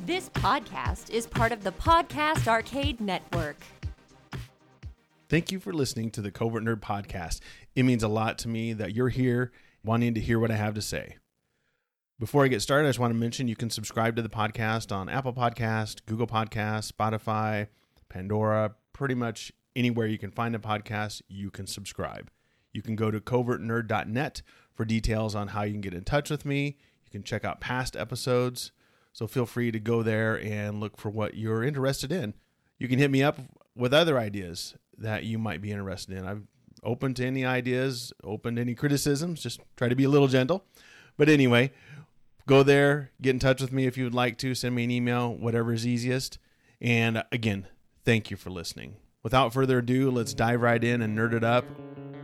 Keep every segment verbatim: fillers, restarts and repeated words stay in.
This podcast is part of the Podcast Arcade Network. Thank you for listening to the Covert Nerd Podcast. It means a lot to me that you're here wanting to hear what I have to say. Before I get started, I just want to mention you can subscribe to the podcast on Apple Podcast, Google Podcast, Spotify, Pandora, pretty much anywhere you can find a podcast, you can subscribe. You can go to covert nerd dot net for details on how you can get in touch with me. You can check out past episodes. So feel free to go there and look for what you're interested in. You can hit me up with other ideas that you might be interested in. I'm open to any ideas, open to any criticisms. Just try to be a little gentle. But anyway, go there, get in touch with me if you would like to. Send me an email, whatever is easiest. And again, thank you for listening. Without further ado, let's dive right in and nerd it up.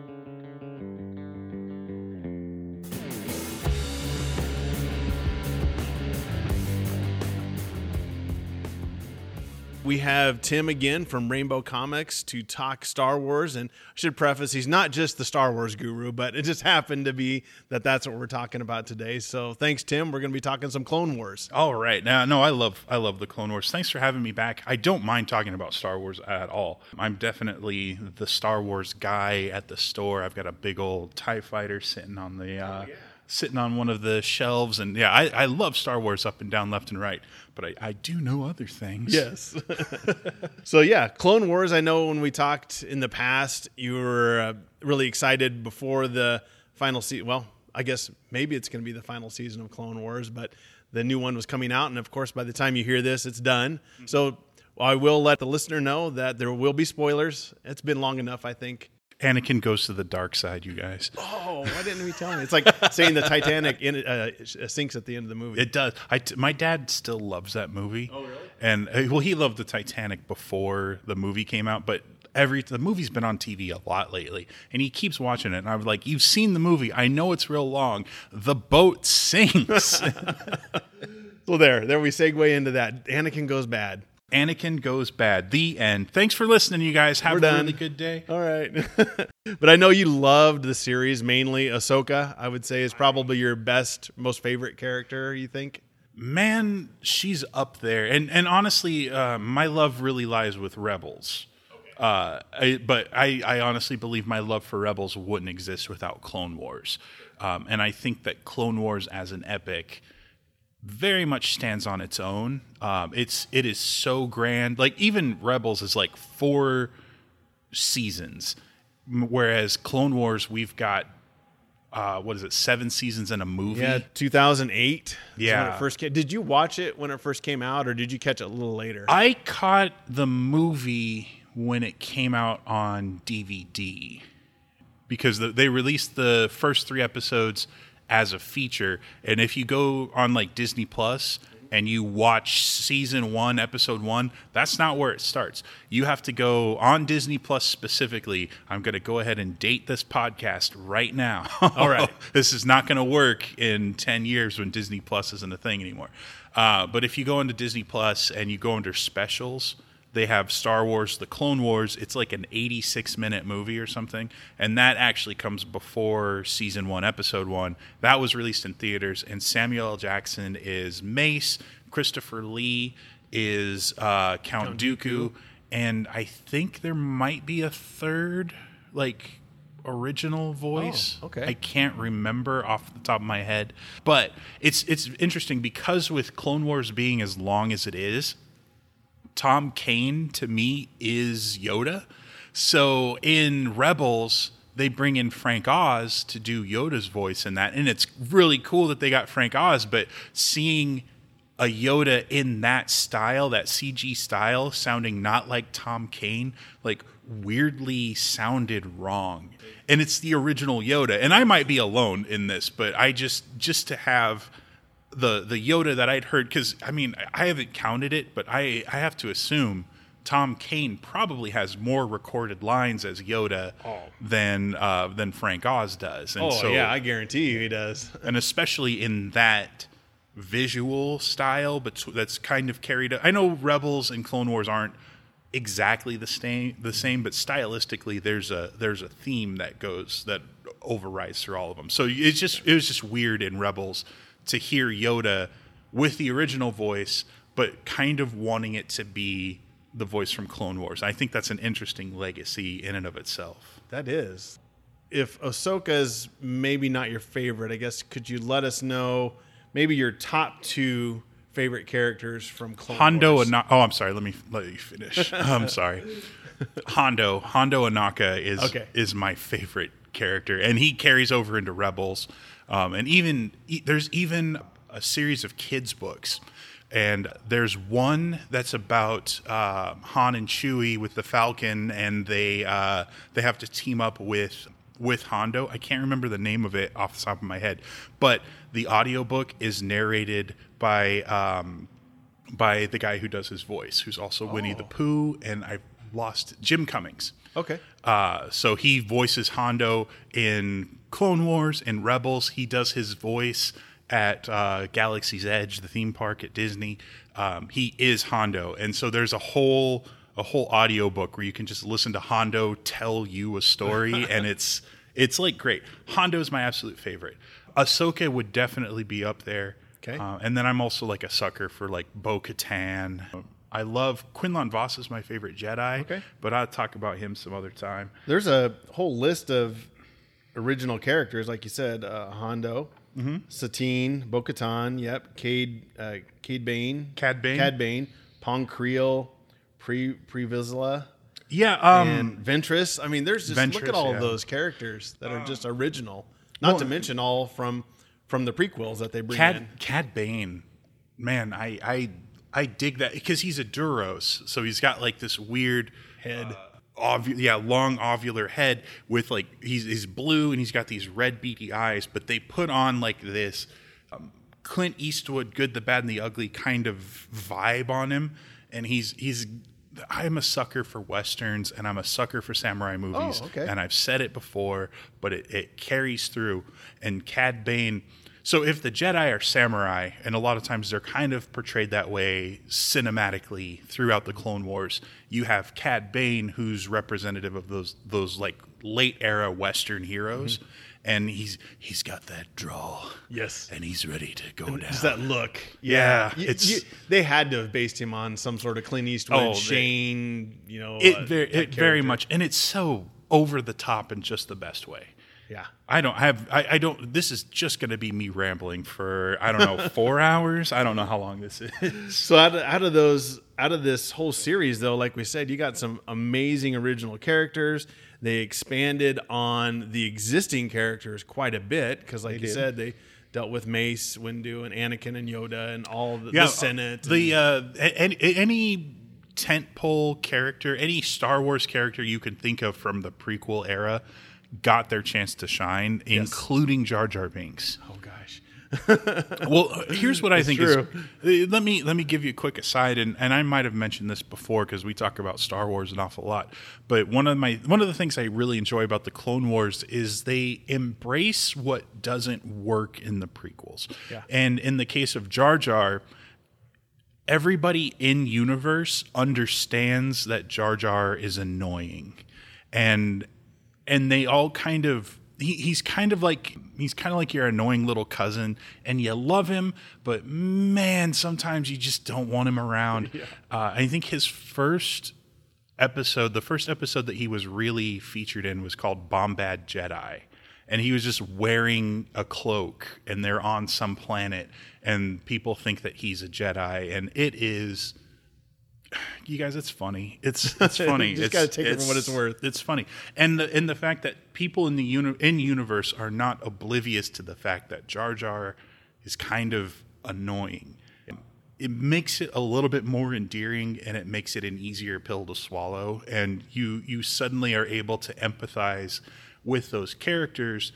We have Tim again from Rainbow Comics to talk Star Wars, and I should preface, he's not just the Star Wars guru, but it just happened to be that that's what we're talking about today. So thanks, Tim. We're going to be talking some Clone Wars. All right. Now, no, I love I love the Clone Wars. Thanks for having me back. I don't mind talking about Star Wars at all. I'm definitely the Star Wars guy at the store. I've got a big old TIE fighter sitting on the uh, oh, yeah. sitting on one of the shelves, and yeah, I, I love Star Wars up and down, left and right. But I, I do know other things. Yes. So, yeah, Clone Wars, I know when we talked in the past, you were uh, really excited before the final season. Well, I guess maybe it's going to be the final season of Clone Wars, but the new one was coming out. And, of course, by the time you hear this, it's done. Mm-hmm. So I will let the listener know that there will be spoilers. It's been long enough, I think. Anakin goes to the dark side, you guys. Oh, why didn't we tell me? It's like saying the Titanic in, uh, sinks at the end of the movie. It does. I t- my dad still loves that movie. Oh, really? And uh, well, he loved the Titanic before the movie came out, but every the movie's been on T V a lot lately, and he keeps watching it. And I was like, "You've seen the movie? I know it's real long. The boat sinks." Well, there, there we segue into that. Anakin goes bad. Anakin goes bad. The end. Thanks for listening, you guys. Have We're a done. really good day. All right. But I know you loved the series, mainly Ahsoka, I would say, is probably your best, most favorite character, you think? Man, she's up there. And and honestly, uh, my love really lies with Rebels. Okay. Uh, I, but I, I honestly believe my love for Rebels wouldn't exist without Clone Wars. Um, and I think that Clone Wars as an epic very much stands on its own. Um, it's it is so grand. Like even Rebels is like four seasons, whereas Clone Wars we've got uh, what is it, seven seasons and a movie? Yeah, two thousand eight. Yeah, when it first came. Did you watch it when it first came out, or did you catch it a little later? I caught the movie when it came out on D V D because the, they released the first three episodes as a feature, and if you go on like Disney Plus and you watch season one, episode one, that's not where it starts. You have to go on Disney Plus specifically. I'm going to go ahead and date this podcast right now. All right. This is not going to work in ten years when Disney Plus isn't a thing anymore. Uh, but if you go into Disney Plus and you go under specials, they have Star Wars, The Clone Wars. It's like an eighty-six minute movie or something. And that actually comes before season one, episode one. That was released in theaters. And Samuel L. Jackson is Mace. Christopher Lee is uh, Count, Count Dooku. Dooku. And I think there might be a third, like, original voice. Oh, okay. I can't remember off the top of my head. But it's it's interesting because with Clone Wars being as long as it is, Tom Kane, to me, is Yoda. So in Rebels, they bring in Frank Oz to do Yoda's voice in that. And it's really cool that they got Frank Oz, but seeing a Yoda in that style, that C G style, sounding not like Tom Kane, like weirdly sounded wrong. And it's the original Yoda. And I might be alone in this, but I just, just to have the the Yoda that I'd heard, because I mean I haven't counted it, but I, I have to assume Tom Kane probably has more recorded lines as Yoda oh. than uh, than Frank Oz does. And oh so, yeah, I guarantee you he does. And especially in that visual style, but that's kind of carried. I know Rebels and Clone Wars aren't exactly the same, the same, but stylistically, there's a there's a theme that goes that overrides through all of them. So it's just it was just weird in Rebels to hear Yoda with the original voice, but kind of wanting it to be the voice from Clone Wars. I think that's an interesting legacy in and of itself. That is. If Ahsoka's maybe not your favorite, I guess, could you let us know maybe your top two favorite characters from Clone Hondo Wars? Anaka. Oh, I'm sorry. Let me let you finish. I'm sorry. Hondo Hondo Anaka is Okay. is my favorite character, and he carries over into Rebels. Um, and even e- there's even a series of kids books, and there's one that's about uh, Han and Chewie with the Falcon, and they uh, they have to team up with. with Hondo. I can't remember the name of it off the top of my head, but the audiobook is narrated by um, by the guy who does his voice, who's also oh. Winnie the Pooh, and I've lost Jim Cummings. Okay. Uh, so he voices Hondo in Clone Wars and Rebels. He does his voice at uh, Galaxy's Edge, the theme park at Disney. Um, he is Hondo, and so there's a whole a whole audiobook where you can just listen to Hondo tell you a story, and it's it's like great. Hondo's my absolute favorite. Ahsoka would definitely be up there. Okay. Uh, and then I'm also like a sucker for like Bo-Katan. I love Quinlan Vos is my favorite Jedi. Okay. But I'll talk about him some other time. There's a whole list of original characters, like you said, uh, Hondo, mm-hmm. Satine, Bo-Katan, yep, Cade, uh, Cade Bane, Cad Bane, Cad Bane, Pong Creel, Pre Pre Vizsla, yeah, um, and Ventress. I mean, there's just Ventress, look at all yeah. of those characters that are just original. Not well, to mention all from from the prequels that they bring Cad, in. Cad Bane, man, I I I dig that because he's a Duros, so he's got like this weird Head. Uh, Ovu- yeah, long ovular head with like he's he's blue and he's got these red beady eyes, but they put on like this um, Clint Eastwood, Good, the Bad, and the Ugly kind of vibe on him, and he's he's. I'm a sucker for westerns and I'm a sucker for samurai movies. Oh, okay. And I've said it before, but it, it carries through. And Cad Bane. So if the Jedi are samurai, and a lot of times they're kind of portrayed that way cinematically throughout the Clone Wars, you have Cad Bane, who's representative of those those like late era Western heroes, mm-hmm. and he's he's got that drawl, yes, and he's ready to go down. Just that look, yeah. yeah. It's you, you, they had to have based him on some sort of Clint Eastwood, Oh, they- Shane, you know, it uh, very that it very character. much, and it's so over the top in just the best way. Yeah. I don't have. I, I don't. This is just going to be me rambling for I don't know four hours. I don't know how long this is. So out of, out of those, out of this whole series, though, like we said, you got some amazing original characters. They expanded on the existing characters quite a bit because, like They you did. said, they dealt with Mace, Windu, and Anakin and Yoda, and all the, Yeah, the Senate. The and- uh, any, any tentpole character, any Star Wars character you can think of from the prequel era, got their chance to shine, Yes. including Jar Jar Binks. oh gosh, Well, here's what I It's think true. is. uh, Let me let me give you a quick aside, and, and I might have mentioned this before because we talk about Star Wars an awful lot. But one of my one of the things I really enjoy about the Clone Wars is they embrace what doesn't work in the prequels. Yeah. And in the case of Jar Jar, everybody in universe understands that Jar Jar is annoying, and and they all kind of. He, he's kind of like he's kind of like your annoying little cousin, and you love him, but man, sometimes you just don't want him around. Yeah. Uh, I think his first episode, the first episode that he was really featured in, was called Bombad Jedi, and he was just wearing a cloak, and they're on some planet, and people think that he's a Jedi, and it is. You guys, it's funny. It's it's funny. You just it's, gotta take it for what it's worth. It's funny, and the and the fact that people in the uni- in universe are not oblivious to the fact that Jar Jar is kind of annoying. It makes it a little bit more endearing, and it makes it an easier pill to swallow. And you you suddenly are able to empathize with those characters.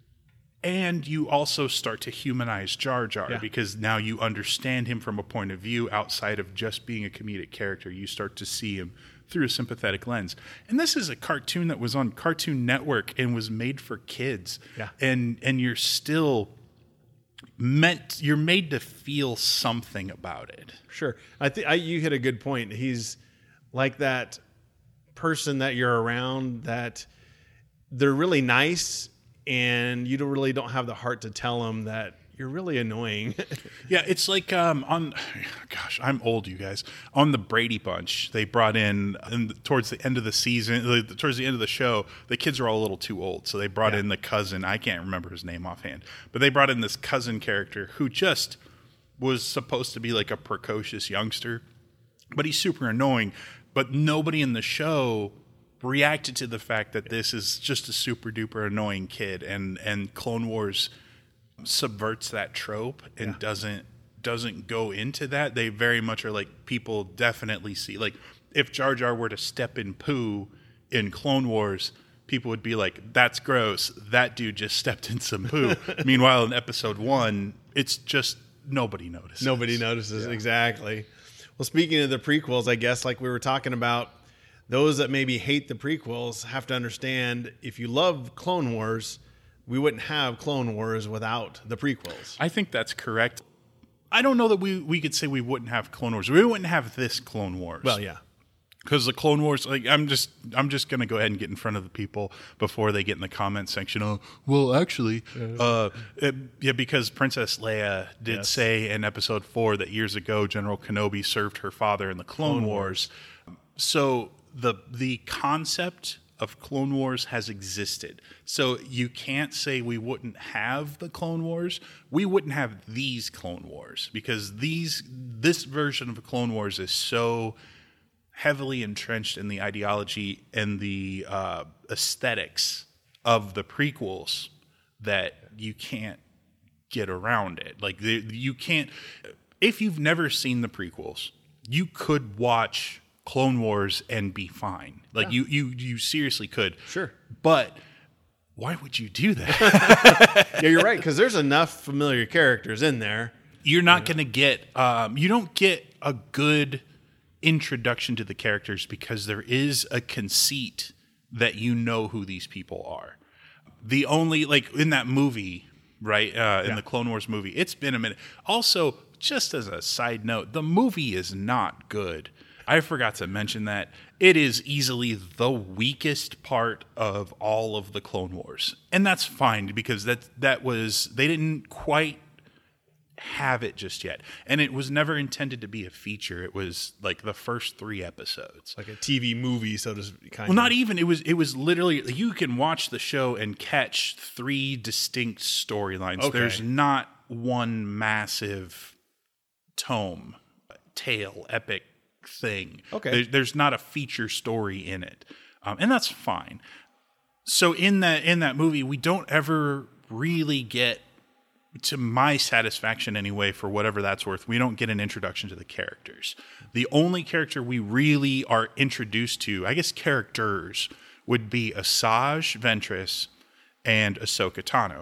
And you also start to humanize Jar Jar Yeah. because now you understand him from a point of view outside of just being a comedic character. You start to see him through a sympathetic lens. And this is a cartoon that was on Cartoon Network and was made for kids. Yeah. And and you're still meant you're made to feel something about it. Sure. I think you hit a good point. He's like that person that you're around that they're really nice, and you don't really don't have the heart to tell them that you're really annoying. Yeah, it's like um, on, gosh, I'm old, you guys. On the Brady Bunch, they brought in, in towards the end of the season, towards the end of the show, the kids are all a little too old, so they brought yeah. in the cousin. I can't remember his name offhand, but they brought in this cousin character who just was supposed to be like a precocious youngster, but he's super annoying. But nobody in the show reacted to the fact that this is just a super duper annoying kid, and and Clone Wars subverts that trope and yeah. doesn't doesn't go into that. They very much are like, people definitely see, like, if Jar Jar were to step in poo in Clone Wars, people would be like, that's gross, that dude just stepped in some poo. Meanwhile, in episode one, it's just nobody notices. Nobody notices, yeah. exactly. Well, speaking of the prequels, I guess, like we were talking about, those that maybe hate the prequels have to understand, if you love Clone Wars, we wouldn't have Clone Wars without the prequels. I think that's correct. I don't know that we, we could say we wouldn't have Clone Wars. We wouldn't have this Clone Wars. Well, yeah. Because the Clone Wars, like, I'm just I'm just going to go ahead and get in front of the people before they get in the comment section. Oh, well, actually, uh, it, yeah, because Princess Leia did yes. say in episode four that years ago General Kenobi served her father in the Clone, Clone Wars. Wars. So the the concept of Clone Wars has existed. So you can't say we wouldn't have the Clone Wars. We wouldn't have these Clone Wars, because these this version of the Clone Wars is so heavily entrenched in the ideology and the uh, aesthetics of the prequels that you can't get around it. Like, the, you can't, if you've never seen the prequels, you could watch Clone Wars and be fine. Like, yeah. you, you, you seriously could. Sure. But why would you do that? Yeah, you're right, because there's enough familiar characters in there. You're not going to get, um, you don't get a good introduction to the characters, because there is a conceit that you know who these people are. The only, like, in that movie, right, uh, in yeah. the Clone Wars movie, it's been a minute. Also, just as a side note, the movie is not good. I forgot to mention that. It is easily the weakest part of all of the Clone Wars. And that's fine, because that that was, they didn't quite have it just yet. And it was never intended to be a feature. It was like the first three episodes. Like a T V movie, so to speak. Well, not even. It was it was literally, you can watch the show and catch three distinct storylines. Okay. There's not one massive tome, tale, epic thing. Okay. There, there's not a feature story in it. Um, and that's fine. So in that in that movie, we don't ever really get, to my satisfaction anyway, for whatever that's worth, we don't get an introduction to the characters. The only character we really are introduced to, I guess characters, would be Asajj Ventress and Ahsoka Tano.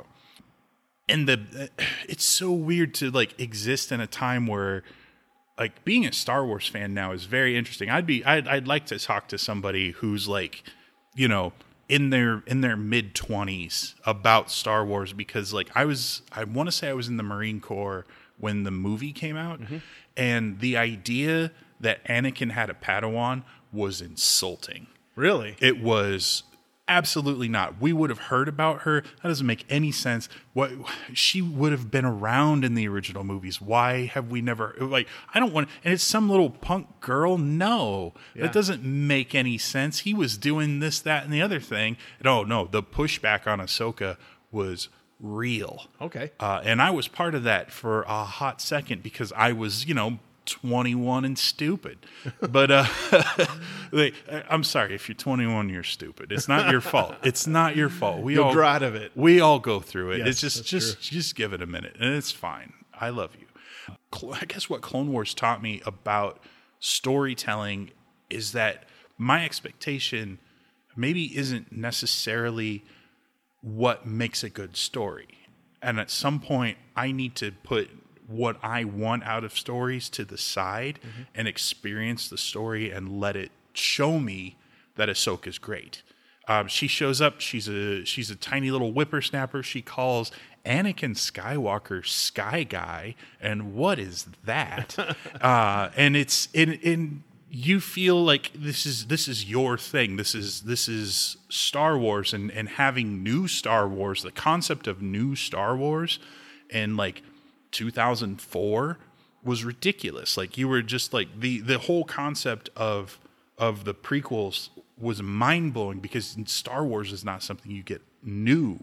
And the it's so weird to, like, exist in a time where, like, being a Star Wars fan now is very interesting. I'd be I'd I'd like to talk to somebody who's, like, you know, in their in their mid twenties about Star Wars, because, like, I was I want to say I was in the Marine Corps when the movie came out, mm-hmm. and the idea that Anakin had a Padawan was insulting. Really? It was absolutely not. We would have heard about her. That doesn't make any sense. What, she would have been around in the original movies. Why have we never, like, I don't want, and it's some little punk girl. No, yeah. That doesn't make any sense. He was doing this, that, and the other thing. And, oh no, the pushback on Ahsoka was real. Okay. Uh, and I was part of that for a hot second, because I was, you know, twenty-one and stupid. But uh they, I'm sorry, if you're twenty-one, you're stupid. It's not your fault. It's not your fault. We You'll all grow out of it. We all go through it. Yes, it's just just true. just give it a minute, and it's fine. I love you. I guess what Clone Wars taught me about storytelling is that my expectation maybe isn't necessarily what makes a good story. And at some point, I need to put what I want out of stories to the side, mm-hmm. and experience the story and let it show me that Ahsoka's great. Um, she shows up. She's a she's a tiny little whippersnapper. She calls Anakin Skywalker Sky Guy, and what is that? uh, and it's in in you feel like this is this is your thing. This is this is Star Wars, and and having new Star Wars. The concept of new Star Wars and like two thousand four was ridiculous. Like you were just like the the whole concept of of the prequels was mind blowing because Star Wars is not something you get new,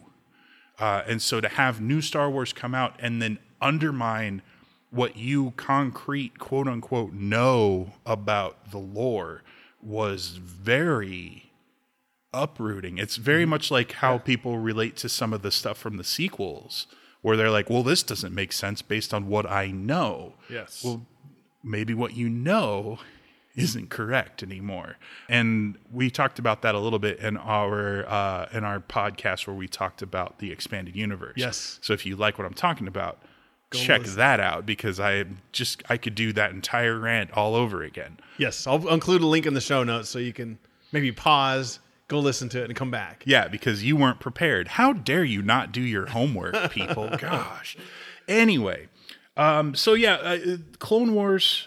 uh, and so to have new Star Wars come out and then undermine what you concrete quote unquote know about the lore was very uprooting. It's very much like how people relate to some of the stuff from the sequels, where they're like, well, this doesn't make sense based on what I know. Yes. Well, maybe what you know isn't correct anymore. And we talked about that a little bit in our uh, in our podcast where we talked about the expanded universe. Yes. So if you like what I'm talking about, Go check listen. that out, because I just I could do that entire rant all over again. Yes, I'll include a link in the show notes so you can maybe pause, go listen to it, and come back. Yeah, because you weren't prepared. How dare you not do your homework, people? Gosh. Anyway, um, so yeah, uh, Clone Wars,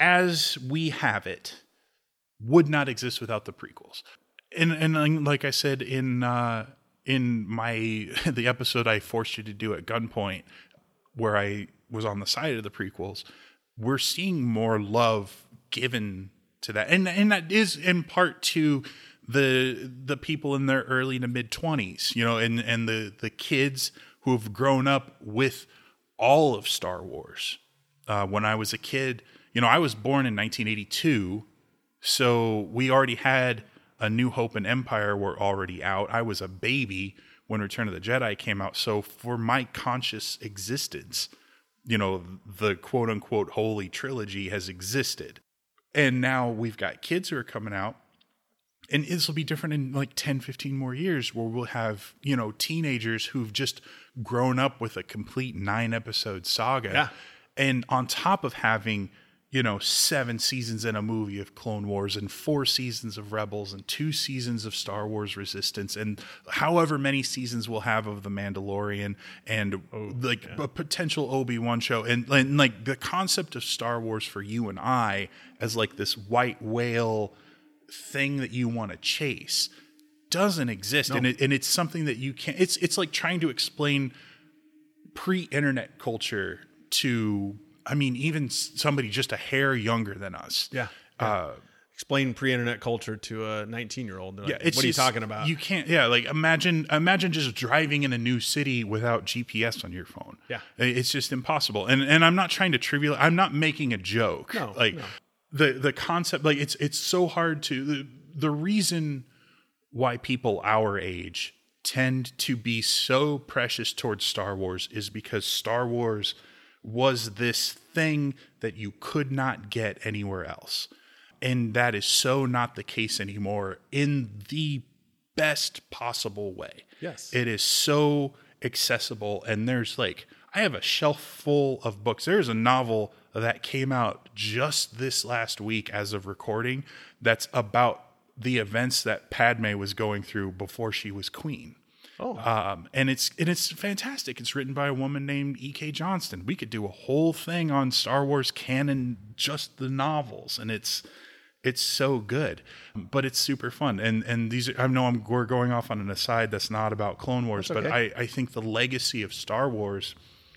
as we have it, would not exist without the prequels. And and like I said in uh, in my the episode I forced you to do at gunpoint, where I was on the side of the prequels, we're seeing more love given to that, and and that is in part to the the people in their early to mid twenties, you know, and and the the kids who have grown up with all of Star Wars. Uh, when I was a kid, you know, I was born in nineteen eighty-two, so we already had A New Hope and Empire were already out. I was a baby when Return of the Jedi came out. So for my conscious existence, you know, the quote unquote holy trilogy has existed. And now we've got kids who are coming out, and this will be different in like ten, fifteen more years, where we'll have, you know, teenagers who've just grown up with a complete nine episode saga. Yeah. And on top of having, you know, seven seasons in a movie of Clone Wars and four seasons of Rebels and two seasons of Star Wars Resistance and however many seasons we'll have of The Mandalorian and oh, like yeah. a potential Obi-Wan show. And, and like the concept of Star Wars for you and I as like this white whale thing that you want to chase doesn't exist. No. And it, and it's something that you can't, it's, it's like trying to explain pre-internet culture to, I mean, even somebody just a hair younger than us. Yeah. yeah. Uh, Explain pre-internet culture to a nineteen-year-old. Like, yeah, it's what just, are you talking about? You can't. Yeah, like imagine, imagine just driving in a new city without G P S on your phone. Yeah, it's just impossible. And and I'm not trying to trivial. I'm not making a joke. No, like no. the the concept. Like it's it's so hard to the the reason why people our age tend to be so precious towards Star Wars is because Star Wars was this thing that you could not get anywhere else. And that is so not the case anymore in the best possible way. Yes. It is so accessible. And there's like, I have a shelf full of books. There's a novel that came out just this last week as of recording that's about the events that Padme was going through before she was queen. Oh, um, and it's and it's fantastic. It's written by a woman named E K Johnston. We could do a whole thing on Star Wars canon, just the novels, and it's it's so good. But it's super fun. And and these are, I know I'm we're going off on an aside that's not about Clone Wars, okay. but I, I think the legacy of Star Wars,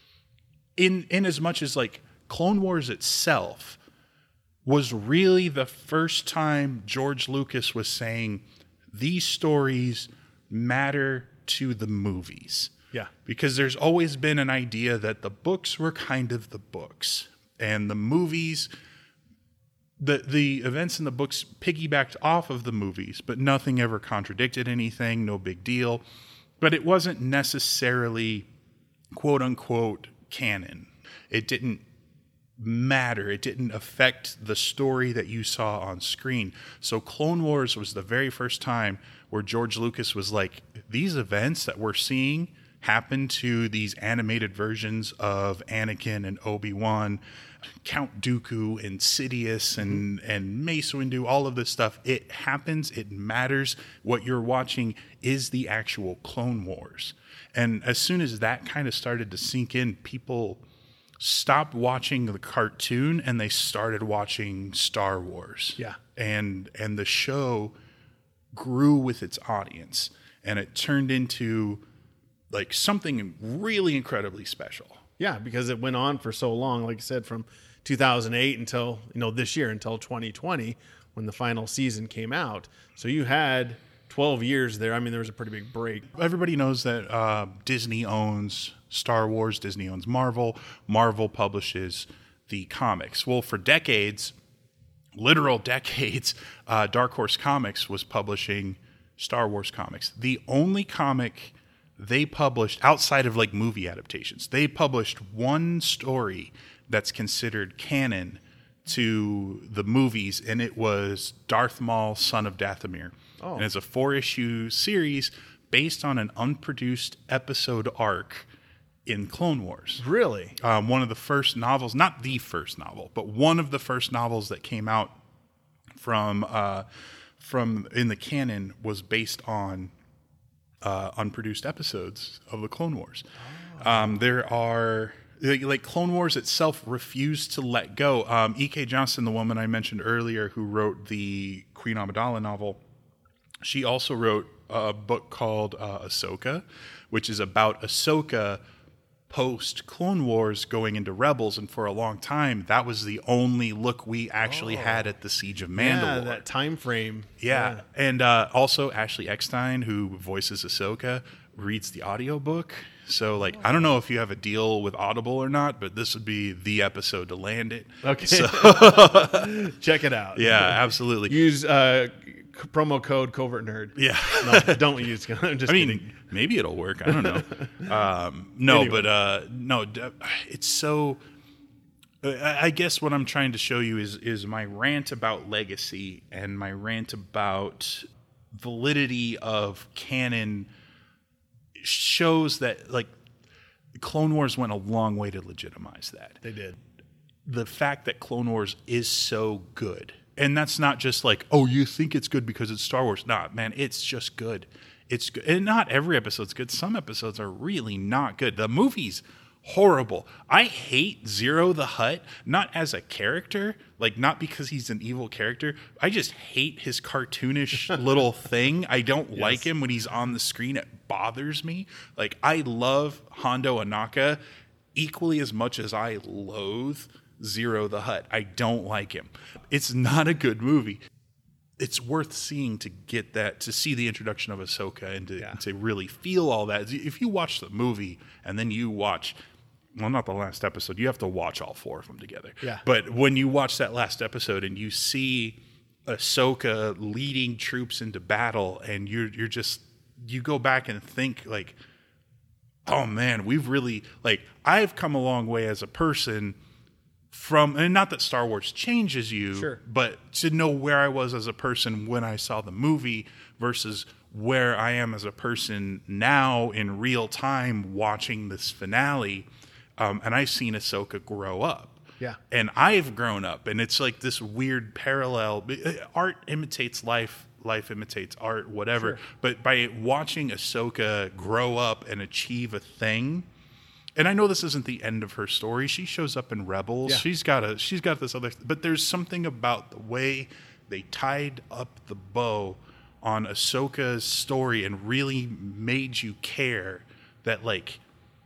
in in as much as like Clone Wars itself, was really the first time George Lucas was saying these stories matter to the movies. Yeah. Because there's always been an idea that the books were kind of the books and the movies, the the events in the books piggybacked off of the movies, but nothing ever contradicted anything, no big deal. But it wasn't necessarily quote unquote canon. It didn't matter. It didn't affect the story that you saw on screen. So Clone Wars was the very first time where George Lucas was like, these events that we're seeing happen to these animated versions of Anakin and Obi-Wan, Count Dooku and Sidious and, mm-hmm. and Mace Windu, all of this stuff. It happens. It matters. What you're watching is the actual Clone Wars. And as soon as that kind of started to sink in, people stopped watching the cartoon and they started watching Star Wars. Yeah. And and the show grew with its audience, and it turned into like something really incredibly special. Yeah, because it went on for so long, like I said, from two thousand eight until, you know, this year, until twenty twenty, when the final season came out. So you had twelve years there. I mean, there was a pretty big break. Everybody knows that uh, Disney owns Star Wars. Disney owns Marvel. Marvel publishes the comics. Well, for decades, literal decades, uh, Dark Horse Comics was publishing Star Wars comics. The only comic they published outside of like movie adaptations, they published one story that's considered canon to the movies, and it was Darth Maul, Son of Dathomir. Oh. And it's a four-issue series based on an unproduced episode arc in Clone Wars. Really? Um, one of the first novels, not the first novel, but one of the first novels that came out from uh, from in the canon was based on uh, unproduced episodes of the Clone Wars. Oh. Um, there are... Like, like Clone Wars itself refused to let go. Um, E K. Johnston, the woman I mentioned earlier who wrote the Queen Amidala novel, she also wrote a book called uh, Ahsoka, which is about Ahsoka post Clone Wars going into Rebels. And for a long time, that was the only look we actually oh. had at the Siege of Mandalore. Yeah, that time frame. Yeah. yeah. And uh, also Ashley Eckstein, who voices Ahsoka, reads the audiobook. So, like, I don't know if you have a deal with Audible or not, but this would be the episode to land it. Okay. So, check it out. Yeah, absolutely. Use uh, c- promo code Covert Nerd. Yeah. No, don't use. I'm just I mean, kidding. Maybe it'll work. I don't know. um, no, anyway. but uh, no, it's so. I guess what I'm trying to show you is is my rant about legacy and my rant about validity of canon. Shows that, like, Clone Wars went a long way to legitimize that. They did. The fact that Clone Wars is so good, and that's not just like, oh, you think it's good because it's Star Wars. Nah, man, it's just good. It's good. And not every episode's good. Some episodes are really not good. The movie's horrible. I hate Zero the Hutt, not as a character, like not because he's an evil character. I just hate his cartoonish little thing. I don't yes. like him when he's on the screen. It bothers me. Like, I love Hondo Ohnaka equally as much as I loathe Zero the Hutt. I don't like him. It's not a good movie. It's worth seeing to get that, to see the introduction of Ahsoka and to, yeah. and to really feel all that. If you watch the movie and then you watch, well, not the last episode, you have to watch all four of them together. Yeah. But when you watch that last episode and you see Ahsoka leading troops into battle, and you're you're just, you go back and think like, oh man, we've really, like, I've come a long way as a person from, and not that Star Wars changes you, sure. but to know where I was as a person when I saw the movie versus where I am as a person now in real time watching this finale. Um, and I've seen Ahsoka grow up. Yeah. And I've grown up. And it's like this weird parallel. Art imitates life. Life imitates art, whatever. Sure. But by watching Ahsoka grow up and achieve a thing, and I know this isn't the end of her story. She shows up in Rebels. Yeah. She's got a she's got this other, but there's something about the way they tied up the bow on Ahsoka's story and really made you care that, like,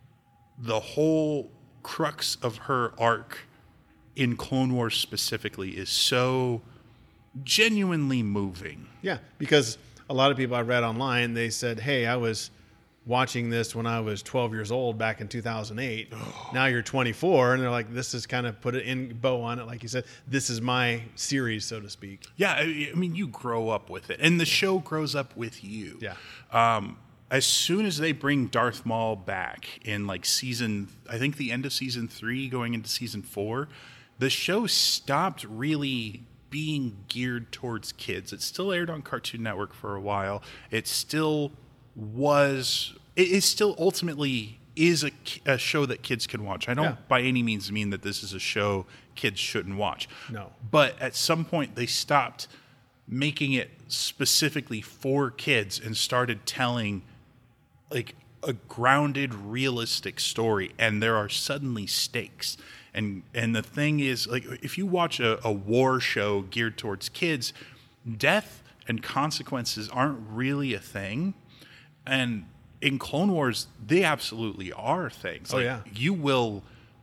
the whole crux of her arc in Clone Wars specifically is so genuinely moving. Yeah, because a lot of people I read online, they said, hey, I was watching this when I was twelve years old back in two thousand eight. Oh. Now you're twenty-four, and they're like, this is kind of put it in bow on it. Like you said, this is my series, so to speak. Yeah, I mean, you grow up with it, and the show grows up with you. Yeah. Um, as soon as they bring Darth Maul back in, like, season, I think the end of season three going into season four, the show stopped really being geared towards kids. It still aired on Cartoon Network for a while. It still was, it, it still ultimately is a, a show that kids can watch. I don't yeah. by any means mean that this is a show kids shouldn't watch. No. But at some point they stopped making it specifically for kids and started telling, like, a grounded, realistic story, and there are suddenly stakes. And and the thing is, like, if you watch a, a war show geared towards kids, death and consequences aren't really a thing. And in Clone Wars, they absolutely are things. Oh, Like, yeah. You will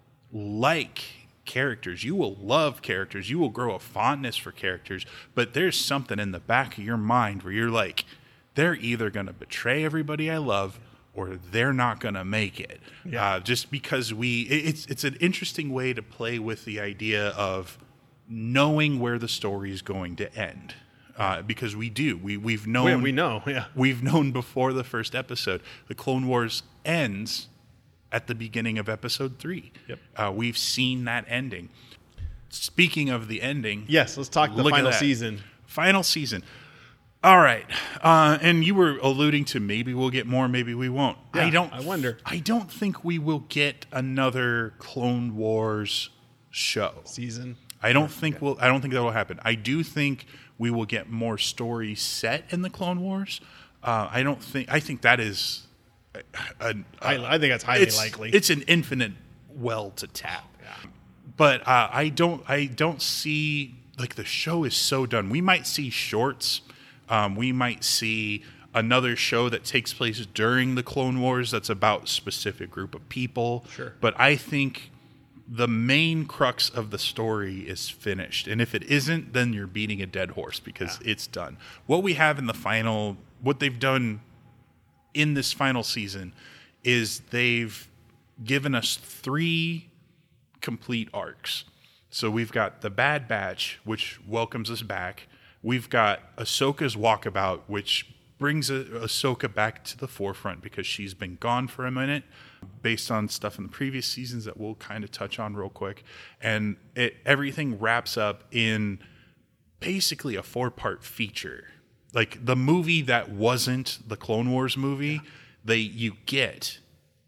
like characters. You will love characters. You will grow a fondness for characters. But there's something in the back of your mind where you're like, they're either going to betray everybody I love or they're not going to make it. Yeah. Uh, just because we, it- it's it's an interesting way to play with the idea of knowing where the story is going to end. Uh, because we do. We, we've known. We, we know, yeah. We've known before the first episode. The Clone Wars ends at the beginning of episode three. Yep. Uh, we've seen that ending. Speaking of the ending. Yes, let's talk the look at final that. season. Final season. All right. Uh, and you were alluding to maybe we'll get more, maybe we won't. Yeah, I don't I wonder. I don't think we will get another Clone Wars show. Season. I don't think we'll I don't think that will happen. I do think we will get more stories set in the Clone Wars. Uh, I don't think I think that is a, a, I, I think that's highly it's, likely. It's an infinite well to tap. But uh, I don't I don't see like the show is so done. We might see shorts. Um, we might see another show that takes place during the Clone Wars that's about a specific group of people. Sure. But I think the main crux of the story is finished. And if it isn't, then you're beating a dead horse because Yeah. it's done. What we have in the final, what they've done in this final season is they've given us three complete arcs. So we've got the Bad Batch, which welcomes us back. We've got Ahsoka's Walkabout, which brings ah- Ahsoka back to the forefront because she's been gone for a minute based on stuff in the previous seasons that we'll kind of touch on real quick. And it, everything wraps up in basically a four-part feature. Like the movie that wasn't the Clone Wars movie, they you get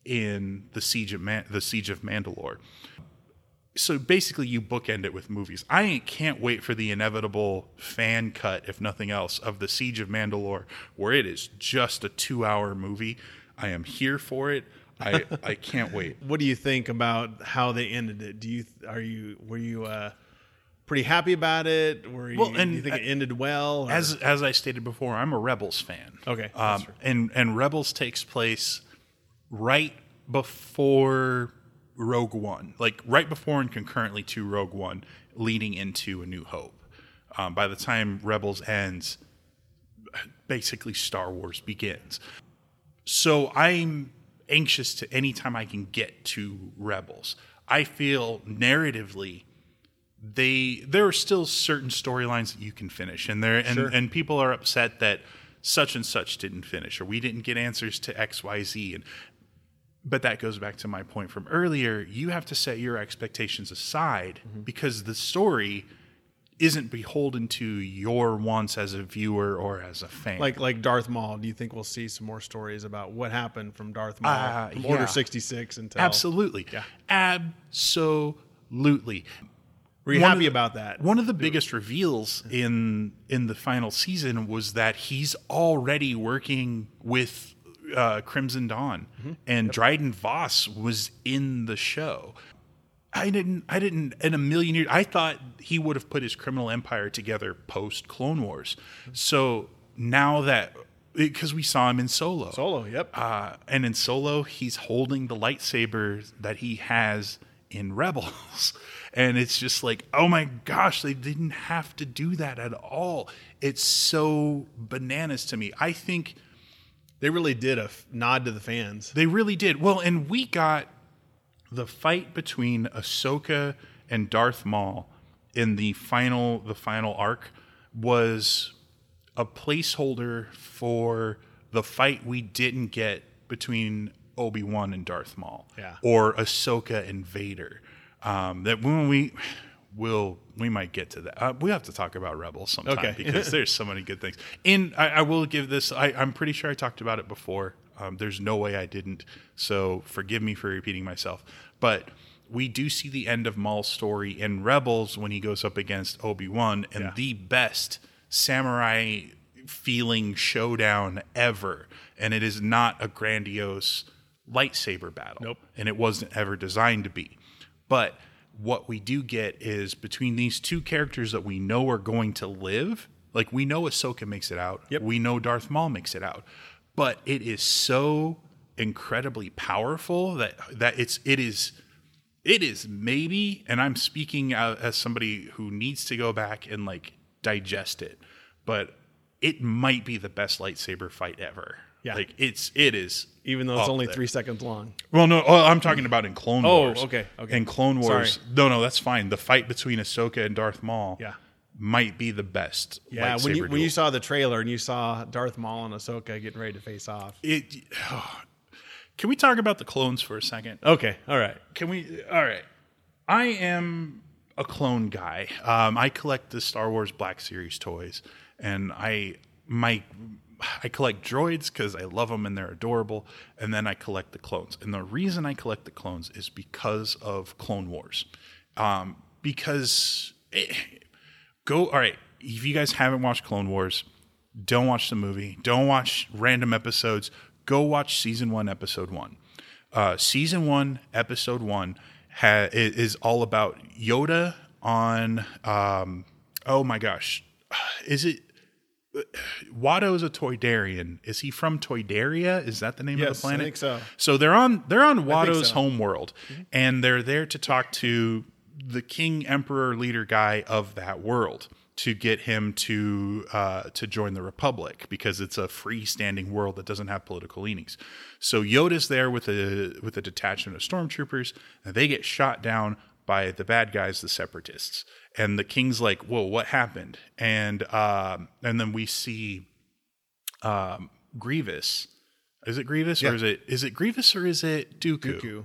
in the Siege of Man- the Siege of Mandalore. So basically, you bookend it with movies. I ain't- can't wait for the inevitable fan cut, if nothing else, of the Siege of Mandalore, where it is just a two-hour movie. I am here for it. I I can't wait. What do you think about how they ended it? Do you are you were you uh, pretty happy about it? Were you, Well, and do you think it ended well? or- As as I stated before, I'm a Rebels fan. Okay, um, that's true. and and Rebels takes place right before Rogue One, like right before and concurrently to Rogue One, leading into A New Hope. Um, by the time Rebels ends, basically Star Wars begins. So I'm anxious to anytime I can get to Rebels. I feel narratively they there are still certain storylines that you can finish, and there and, Sure. and people are upset that such and such didn't finish, or we didn't get answers to X, Y, Z, and but that goes back to my point from earlier. You have to set your expectations aside Mm-hmm. because the story isn't beholden to your wants as a viewer or as a fan. like like Darth Maul. Do you think we'll see some more stories about what happened from Darth Maul, Uh, from yeah. Order sixty-six until absolutely, Yeah. absolutely. Were you One happy of the- about that? One of the biggest reveals in in the final season was that he's already working with uh, Crimson Dawn, Mm-hmm. and Dryden Voss was in the show. I didn't. I didn't. In a million years, I thought he would have put his criminal empire together post Clone Wars. So now that because we saw him in Solo, Solo, yep. uh, and in Solo, he's holding the lightsaber that he has in Rebels. And it's just like, oh my gosh, they didn't have to do that at all. It's so bananas to me. I think They really did a f- nod to the fans. they really did. Well, and we got the fight between Ahsoka and Darth Maul in the final the final arc was a placeholder for the fight we didn't get between Obi-Wan and Darth Maul. Yeah. Or Ahsoka and Vader. Um, that when we will we might get to that. Uh, we have to talk about Rebels sometime Okay. because there's so many good things. And I, I will give this. I, I'm pretty sure I talked about it before. Um, there's no way I didn't. So forgive me for repeating myself. But we do see the end of Maul's story in Rebels when he goes up against Obi-Wan, and Yeah. the best samurai feeling showdown ever. And it is not a grandiose lightsaber battle. Nope. And it wasn't ever designed to be. But what we do get is between these two characters that we know are going to live, like we know Ahsoka makes it out. Yep. We know Darth Maul makes it out. but it is so incredibly powerful that that it's it is it is maybe, and I'm speaking as somebody who needs to go back and like digest it, but it might be the best lightsaber fight ever. Yeah. Like it's it is, Even though it's up only there. three seconds long. Well, no, oh, I'm talking about in Clone Oh, Wars. okay, okay. In Clone Wars, Sorry. no, no, that's fine. The fight between Ahsoka and Darth Maul, Yeah. might be the best. Yeah, lightsaber when you when duel. you saw the trailer and you saw Darth Maul and Ahsoka getting ready to face off. it, oh. Can we talk about the clones for a second? Okay, all right. Can we? All right. I am a clone guy. Um, I collect the Star Wars Black Series toys, and I my I collect droids because I love them and they're adorable. And then I collect the clones. And the reason I collect the clones is because of Clone Wars. Um, because it, go all right. If you guys haven't watched Clone Wars, don't watch the movie. Don't watch random episodes. Go watch season one, episode one. Uh, season one, episode one ha- is all about Yoda on. Um, oh my gosh, is it? Watto's a Toydarian. Is he from Toydaria? Is that the name of Yes, the planet? I think so. So they're on they're on Watto's so. home world, Mm-hmm. and they're there to talk to the king, emperor, leader guy of that world to get him to uh, to join the Republic because it's a freestanding world that doesn't have political leanings. So Yoda's there with a with a detachment of stormtroopers, and they get shot down by the bad guys, the Separatists. And the king's like, "Whoa, what happened?" And um, and then we see um, Grievous. Is it Grievous Yeah. or is it is it Grievous or is it Dooku? Dooku.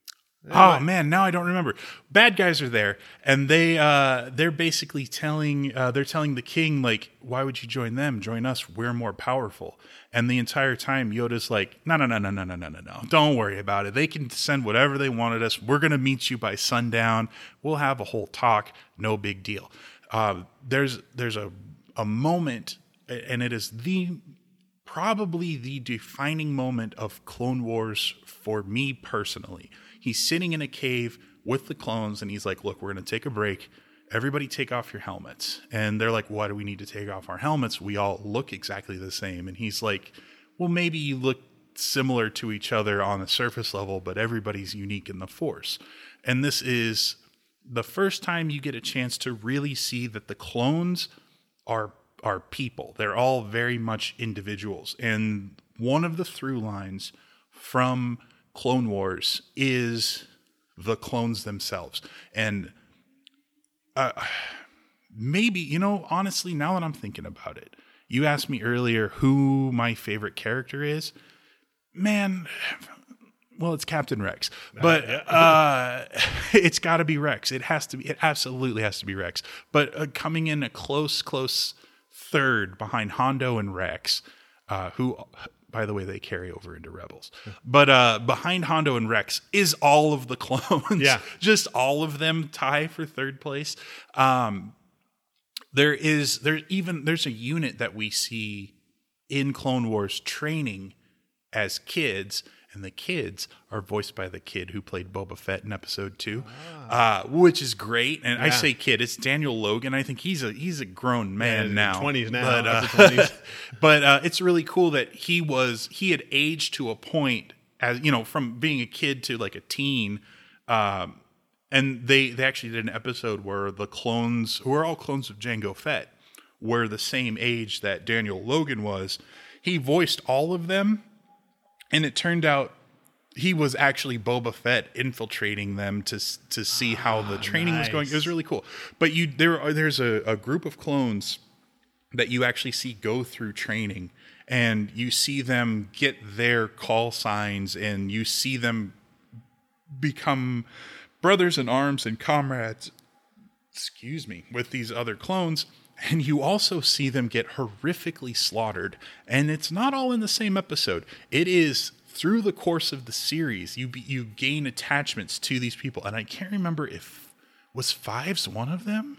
Oh man, now I don't remember. Bad guys are there, and they uh, they're basically telling uh, they're telling the king like, "Why would you join them? Join us. We're more powerful." And the entire time, Yoda's like, "No, no, no, no, no, no, no, no, no. Don't worry about it. They can send whatever they want at us. We're gonna meet you by sundown. We'll have a whole talk. No big deal." Uh, there's there's a a moment, and it is the probably the defining moment of Clone Wars for me personally. He's sitting in a cave with the clones, and he's like, "Look, we're going to take a break. Everybody take off your helmets." And they're like, "Why do we need to take off our helmets? We all look exactly the same." And he's like, "Well, maybe you look similar to each other on the surface level, but everybody's unique in the Force." And this is the first time you get a chance to really see that the clones are are people. They're all very much individuals. And one of the through lines from Clone Wars is the clones themselves. And uh, maybe, you know, honestly, now that I'm thinking about it, you asked me earlier who my favorite character is. Man, well, it's Captain Rex, but uh, it's got to be Rex. It has to be. It absolutely has to be Rex. But uh, coming in a close, close third behind Hondo and Rex, uh, who, by the way, they carry over into Rebels. But uh, behind Hondo and Rex is all of the clones. Yeah. Just all of them tie for third place. Um, there is there even there's a unit that we see in Clone Wars training as kids, and the kids are voiced by the kid who played Boba Fett in episode two, ah. uh, which is great. And yeah. I say kid, it's Daniel Logan. I think he's a he's a grown man yeah, now, twenties now, but, uh, twenties. but uh, it's really cool that he was he had aged to a point as you know from being a kid to like a teen. Um, and they they actually did an episode where the clones, who are all clones of Jango Fett, were the same age that Daniel Logan was. He voiced all of them. And it turned out he was actually Boba Fett infiltrating them to to see how the training nice. was going. It was really cool. But you there are there's a, a group of clones that you actually see go through training, and you see them get their call signs, and you see them become brothers in arms and comrades, excuse me, with these other clones. And you also see them get horrifically slaughtered. And it's not all in the same episode. It is through the course of the series, you be, you gain attachments to these people. And I can't remember if, was Fives one of them?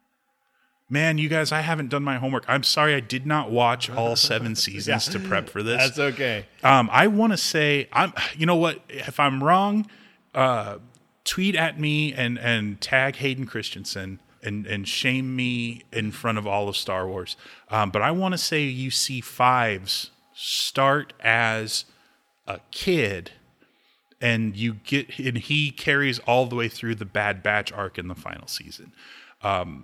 Man, you guys, I haven't done my homework. I'm sorry I did not watch all seven seasons yeah. to prep for this. That's okay. Um, I want to say, I'm. you know what, if I'm wrong, uh, tweet at me and, and tag Hayden Christensen. And, and shame me in front of all of Star Wars. Um, but I want to say you see Fives start as a kid, and you get, and he carries all the way through the Bad Batch arc in the final season. Um,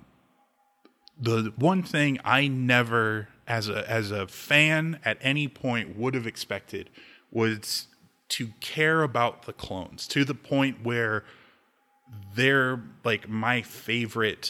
the one thing I never, as a as a fan, at any point would have expected was to care about the clones to the point where they're like my favorite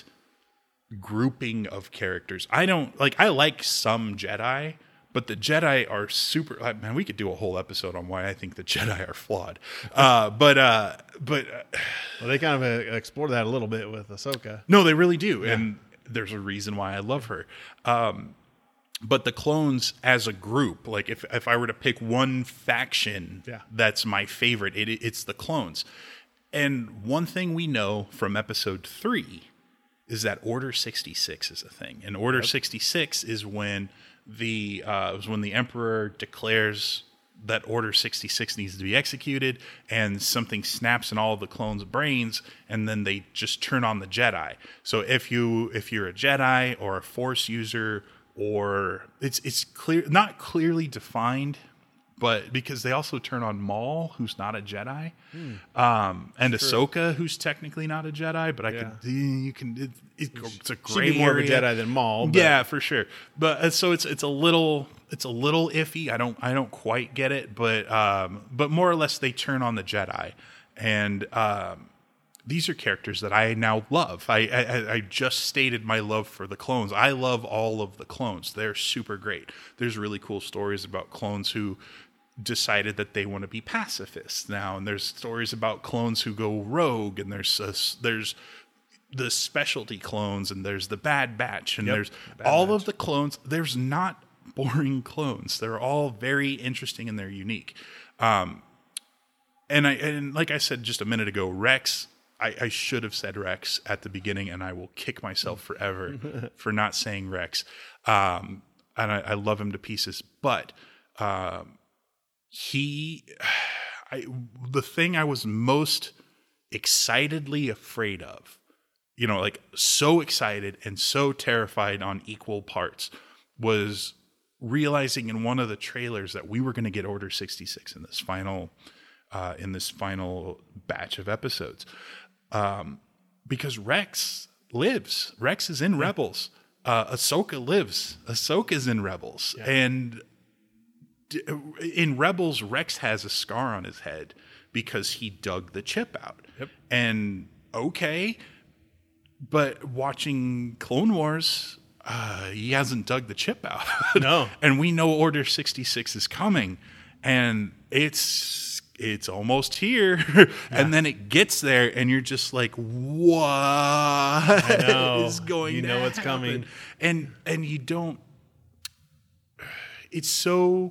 grouping of characters. I don't like, I like some Jedi, but the Jedi are super, like, man, we could do a whole episode on why I think the Jedi are flawed. Uh, but, uh, but, uh, well, they kind of uh, explore that a little bit with Ahsoka. No, they really do. Yeah. And there's a reason why I love her. Um, but the clones as a group, like if, if I were to pick one faction yeah. that's my favorite, it, it's the clones. And one thing we know from episode three is that Order sixty-six is a thing. And Order yep. sixty-six is when the uh, is when the Emperor declares that Order sixty-six needs to be executed, and something snaps in all of the clones' brains, and then they just turn on the Jedi. So if you if you're a Jedi or a Force user, or it's it's clear not clearly defined, but because they also turn on Maul, who's not a Jedi, hmm. um, and Ahsoka, who's technically not a Jedi, but I yeah. could you can it, it, it's a gray She'd be more area. of a Jedi than Maul. But. Yeah, for sure. But uh, so it's it's a little it's a little iffy. I don't I don't quite get it, but um, but more or less they turn on the Jedi, and um, these are characters that I now love. I, I I just stated my love for the clones. I love all of the clones. They're super great. There's really cool stories about clones who decided that they want to be pacifists now, and there's stories about clones who go rogue, and there's uh, there's the specialty clones, and there's the Bad Batch, and yep. there's Bad all Batch. of the clones. There's not boring clones. They're all very interesting and they're unique. Um, and I and like I said just a minute ago, Rex. I, I should have said Rex at the beginning, and I will kick myself forever for not saying Rex. Um, and I, I love him to pieces, but. Um, He, I, the thing I was most excitedly afraid of, you know, like so excited and so terrified on equal parts, was realizing in one of the trailers that we were going to get Order sixty-six in this final, uh, in this final batch of episodes, um, because Rex lives. Rex is in Rebels. Uh, Ahsoka lives. Ahsoka's in Rebels, yeah. and. In Rebels, Rex has a scar on his head because he dug the chip out. Yep. And okay, but watching Clone Wars, uh, he hasn't dug the chip out. No. And we know Order sixty-six is coming, and it's it's almost here. Yeah. And then it gets there, and you're just like, what I know. is going you to know what's happen? coming. And and you don't. It's so.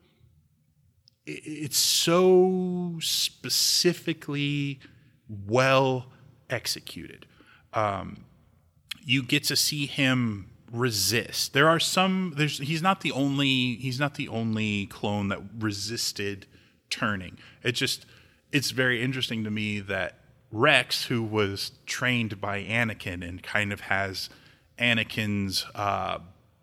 It's so specifically well executed. Um, you get to see him resist. There are some. There's. He's not the only. He's not the only clone that resisted turning. It just. It's very interesting to me that Rex, who was trained by Anakin and kind of has Anakin's. Uh,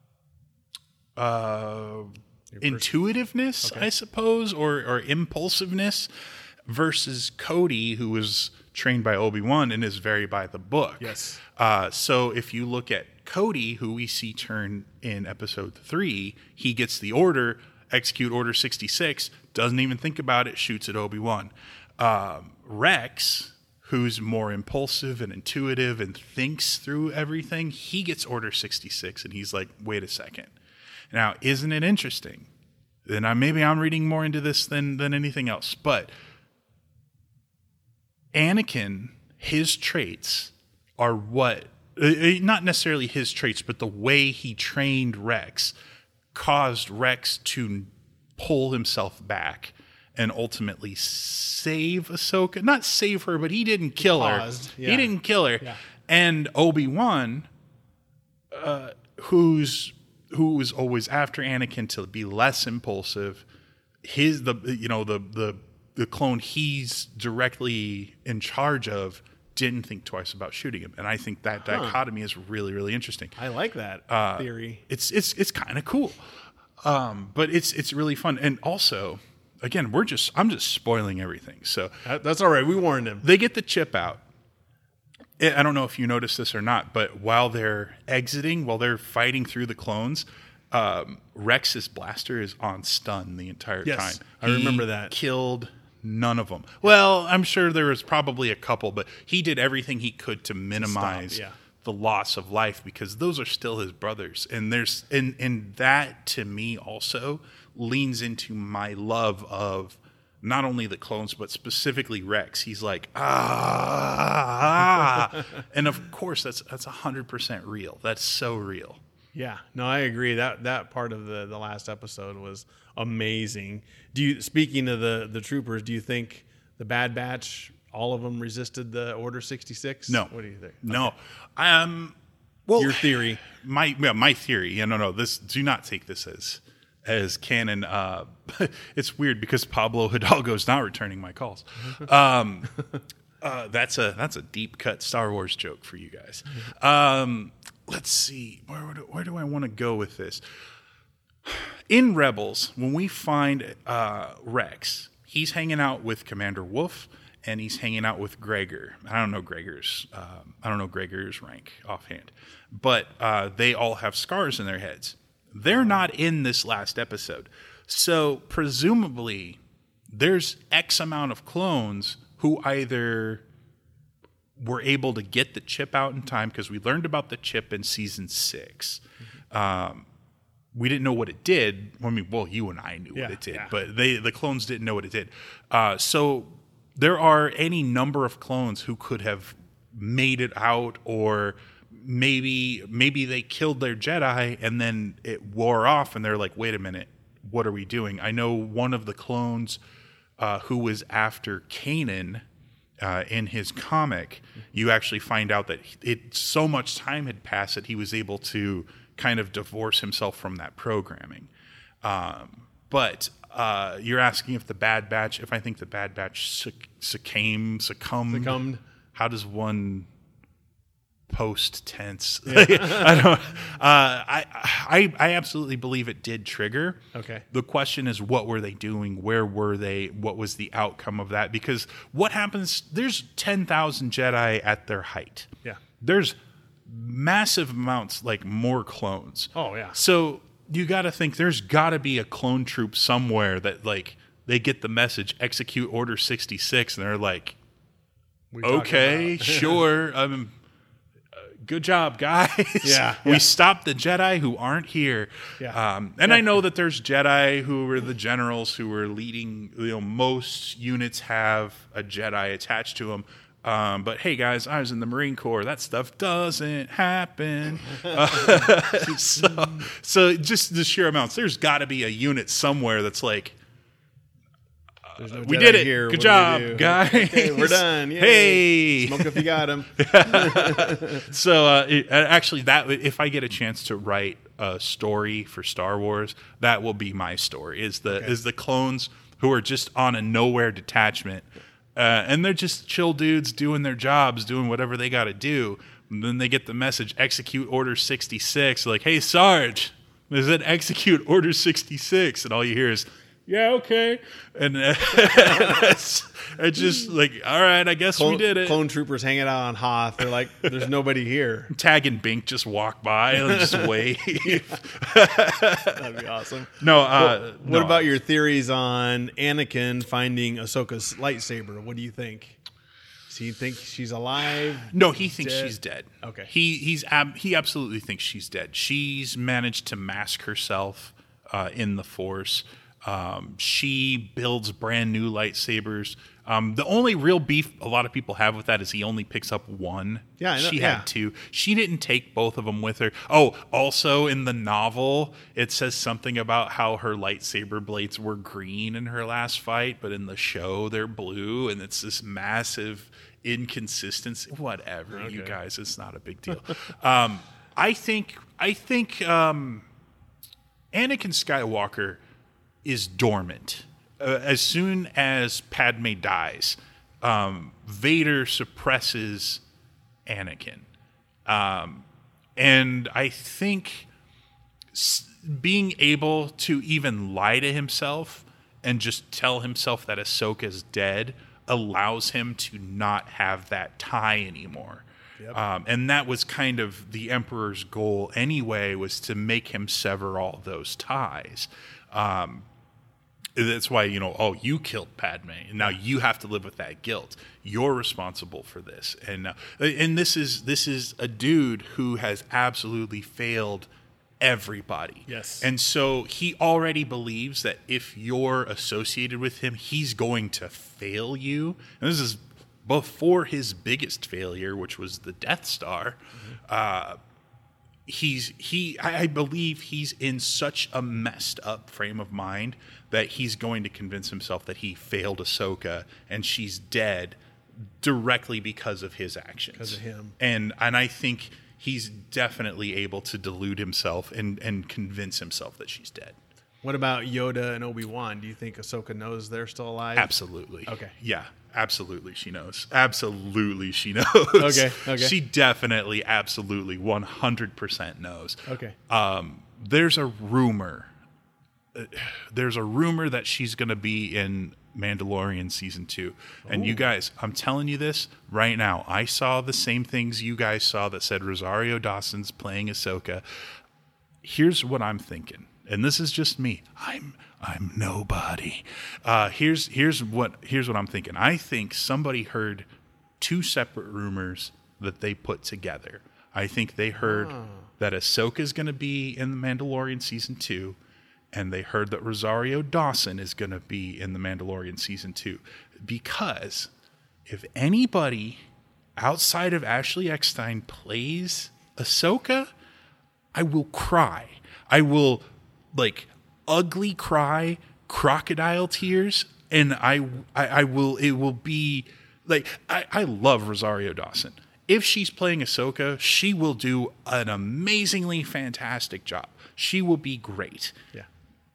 uh, intuitiveness, okay. I suppose, or or impulsiveness, versus Cody, who was trained by Obi-Wan and is very by the book. Yes. Uh, so if you look at Cody, who we see turn in episode three, he gets the order, execute Order sixty-six, doesn't even think about it, shoots at Obi-Wan. Um, Rex, who's more impulsive and intuitive and thinks through everything, he gets Order sixty-six, and he's like, wait a second. Now, isn't it interesting? And I, maybe I'm reading more into this than, than anything else, but Anakin, his traits are what, uh, not necessarily his traits, but the way he trained Rex caused Rex to pull himself back and ultimately save Ahsoka. Not save her, but he didn't kill he her. Paused, yeah. He didn't kill her. Yeah. And Obi-Wan, uh, who's... who was always after Anakin to be less impulsive, his the you know the the the clone he's directly in charge of didn't think twice about shooting him, and I think that huh. dichotomy is really really interesting. I like that uh, theory. It's it's it's kind of cool. Um, but it's it's really fun, and also, again, we're just I'm just spoiling everything. So That- That's all right. We warned him. they get the chip out. I I don't know if you noticed this or not, but while they're exiting, while they're fighting through the clones, um, Rex's blaster is on stun the entire Yes, time. I remember He that. Killed none of them. Well, I'm sure there was probably a couple, but he did everything he could to minimize yeah. the loss of life because those are still his brothers. And there's and and that to me also leans into my love of not only the clones, but specifically Rex. He's like, ah, ah. And of course that's that's one hundred percent real. That's so real. Yeah, no, I agree. That that part of the, the last episode was amazing. Do you speaking of the, the troopers, do you think the Bad Batch, all of them resisted the Order sixty-six? No. What do you think? No. Um well Your theory. My yeah, my theory. Yeah, no, no. This do not take this as as canon. Uh, it's weird because Pablo Hidalgo is not returning my calls. Um, uh, that's a that's a deep cut Star Wars joke for you guys. Um, let's see, where do, where do I want to go with this? In Rebels, when we find uh, Rex, he's hanging out with Commander Wolf. And he's hanging out with Gregor. I don't know Gregor's. Um, I don't know Gregor's rank offhand, but uh, they all have scars in their heads. They're not in this last episode, so presumably there's X amount of clones who either were able to get the chip out in time because we learned about the chip in season six. Um, we didn't know what it did. I mean, well, you and I knew Yeah, what it did, yeah. but they the clones didn't know what it did. Uh, so. There are any number of clones who could have made it out, or maybe maybe they killed their Jedi and then it wore off, and they're like, "Wait a minute, what are we doing?" I know one of the clones uh, who was after Kanan uh, in his comic. You actually find out that it so much time had passed that he was able to kind of divorce himself from that programming. Um, but uh, you're asking if the Bad Batch, if I think the Bad Batch suc- succumbed, succumbed. Succumbed. How does one post tense? I don't. Uh, I, I I absolutely believe it did trigger. Okay. The question is, what were they doing? Where were they? What was the outcome of that? Because what happens? There's ten thousand Jedi at their height. Yeah. There's massive amounts, like more clones. Oh, yeah. So you got to think there's got to be a clone troop somewhere that like they get the message, execute Order sixty-six, and they're like, We talked okay, about- sure. Um, uh, good job, guys. Yeah, we yeah. stopped the Jedi who aren't here. Yeah. Um, and I know that there's Jedi who were the generals who were leading. You know, most units have a Jedi attached to them. Um, but hey, guys, I was in the Marine Corps. That stuff doesn't happen. Uh, so, so just the sheer amounts. There's got to be a unit somewhere that's like, There's no we Jedi did it. here. Good What do we job, do? guys. Okay, we're done. Yay. Hey. Smoke if you got him. So uh, it, actually, that if I get a chance to write a story for Star Wars, that will be my story. Is the Okay. is the clones who are just on a nowhere detachment, uh, and they're just chill dudes doing their jobs, doing whatever they got to do. And then they get the message, execute Order sixty-six. Like, hey, Sarge, is it execute Order sixty-six? And all you hear is, yeah, okay. And uh, it's, it's just like, all right, I guess Clone, we did it. Clone troopers hanging out on Hoth. They're like, there's nobody here. Tag and Bink just walk by and just wave. That'd be awesome. No, uh, What no. about your theories on Anakin finding Ahsoka's lightsaber? What do you think? Does he think she's alive? No, he thinks Dead? she's dead. Okay. He he's ab- he absolutely thinks she's dead. She's managed to mask herself uh, in the Force. Um, she builds brand new lightsabers. Um, the only real beef a lot of people have with that is he only picks up one. Yeah, I know- she yeah. had two. She didn't take both of them with her. Oh, also in the novel, it says something about how her lightsaber blades were green in her last fight, but in the show they're blue, and it's this massive inconsistency. Whatever, you Okay. guys, it's not a big deal. um, I think I think um, Anakin Skywalker is dormant. Uh, as soon as Padme dies, um, Vader suppresses Anakin. Um, and I think s- being able to even lie to himself and just tell himself that Ahsoka's dead allows him to not have that tie anymore. Yep. Um, and that was kind of the Emperor's goal anyway, was to make him sever all those ties. Um, that's why, you know, oh, you killed Padme, and now you have to live with that guilt. You're responsible for this. And uh, and this is this is a dude who has absolutely failed everybody. Yes. And so he already believes that if you're associated with him, he's going to fail you. And this is before his biggest failure, which was the Death Star. Mm-hmm. Uh, he's he I, I believe he's in such a messed up frame of mind that he's going to convince himself that he failed Ahsoka and she's dead directly because of his actions. Because of him. And and I think he's definitely able to delude himself and, and convince himself that she's dead. What about Yoda and Obi-Wan? Do you think Ahsoka knows they're still alive? Absolutely. Okay. Yeah, absolutely she knows. Absolutely she knows. Okay, okay. She definitely, absolutely, one hundred percent knows. Okay. Um, there's a rumor. Uh, there's a rumor that she's going to be in Mandalorian season two. And Ooh. You guys, I'm telling you this right now. I saw the same things you guys saw that said Rosario Dawson's playing Ahsoka. Here's what I'm thinking. And this is just me. I'm I'm nobody. Uh, here's here's what here's what I'm thinking. I think somebody heard two separate rumors that they put together. I think they heard oh. that Ahsoka's going to be in the Mandalorian season two, and they heard that Rosario Dawson is going to be in the Mandalorian season two. Because if anybody outside of Ashley Eckstein plays Ahsoka, I will cry. I will. Like ugly cry, crocodile tears, and I, I, I will. It will be like I, I love Rosario Dawson. If she's playing Ahsoka, she will do an amazingly fantastic job. She will be great. Yeah.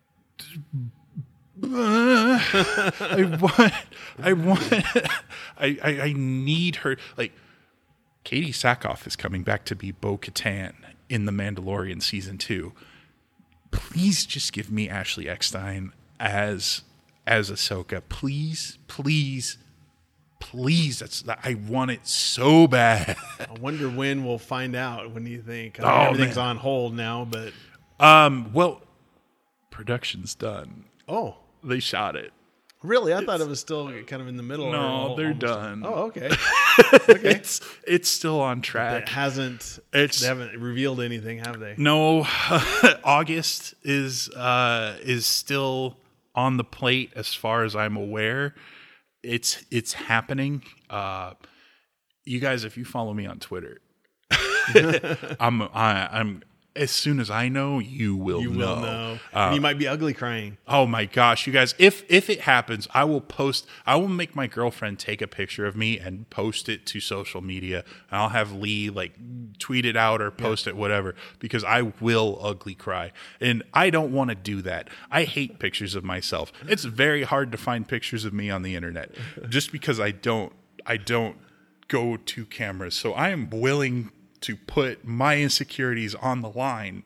Uh, I want. I want. I, I. I need her. Like Katie Sackhoff is coming back to be Bo-Katan in The Mandalorian season two. Please just give me Ashley Eckstein as as Ahsoka. Please, please, please. That's I want it so bad. I wonder when we'll find out. When do you think? I Oh, mean, everything's man. on hold now, but Um. Well, production's done. oh, They shot it. really? I thought it was still kind of in the middle. No, or they're almost- done. Oh, okay. Okay. It's it's still on It track. hasn't. It's- they haven't revealed anything, have they? No, August is uh, is still on the plate as far as I'm aware. It's it's happening. Uh, you guys, if you follow me on Twitter, I'm I, I'm as soon as I know, you will You know. will know. Uh, And you might be ugly crying. Oh my gosh, you guys, if if it happens, I will post I will make my girlfriend take a picture of me and post it to social media. And I'll have Lee like tweet it out or post yeah. it, whatever, because I will ugly cry. And I don't want to do that. I hate pictures of myself. It's very hard to find pictures of me on the internet just because I don't I don't go to cameras. So I am willing to put my insecurities on the line.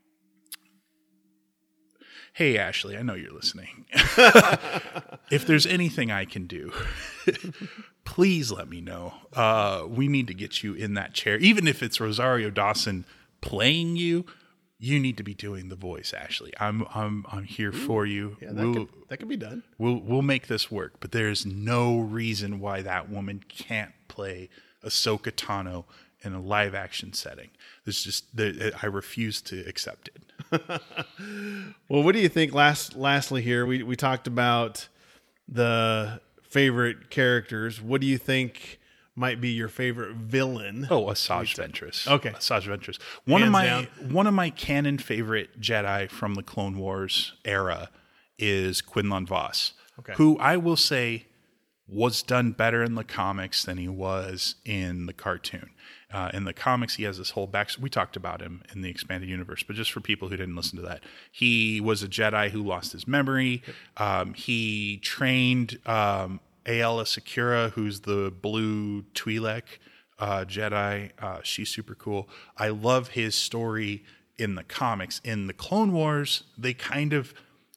Hey, Ashley, I know you're listening. If there's anything I can do, please let me know. Uh, we need to get you in that chair. Even if it's Rosario Dawson playing you, you need to be doing the voice, Ashley. I'm I'm I'm here Ooh, for you. Yeah, that, we'll, could, that could be done. We'll we'll make this work. But there's no reason why that woman can't play Ahsoka Tano in a live action setting. There's just I refuse to accept it. Well, what do you think? Last, lastly, here we we talked about the favorite characters. What do you think might be your favorite villain? Oh, Asajj Ventress. Okay, Asajj Ventress. One Hands of my down. one of my canon favorite Jedi from the Clone Wars era is Quinlan Vos, okay. who I will say was done better in the comics than he was in the cartoon. Uh, in the comics, he has this whole back. We talked about him in the expanded universe, but just for people who didn't listen to that, he was a Jedi who lost his memory. Um, he trained um, Aayla Secura, who's the blue Twi'lek uh, Jedi. Uh, she's super cool. I love his story in the comics. In the Clone Wars, they kind of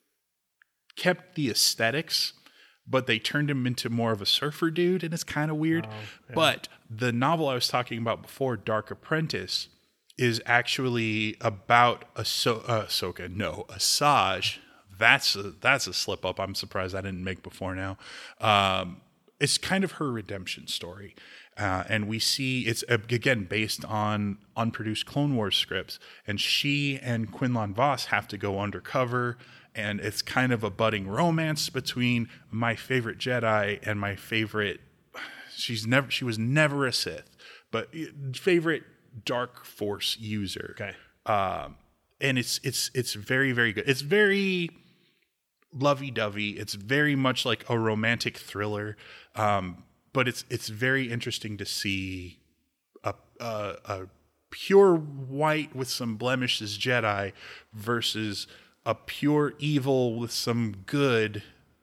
kept the aesthetics, but they turned him into more of a surfer dude, and it's kind of weird. Oh, yeah. But the novel I was talking about before, Dark Apprentice, is actually about a so- uh, Ahsoka, no, Asajj. That's a, that's a slip up. I'm surprised I didn't make before now. Um, it's kind of her redemption story. Uh, and we see it's, again, based on unproduced Clone Wars scripts. And she and Quinlan Vos have to go undercover. And it's kind of a budding romance between my favorite Jedi and my favorite, she's never, she was never a Sith, but favorite Dark Force user. Okay. Um, and it's, it's, it's very, very good. It's very lovey-dovey. It's very much like a romantic thriller. Um, but it's, it's very interesting to see a, a, a pure white with some blemishes Jedi versus a pure evil with some good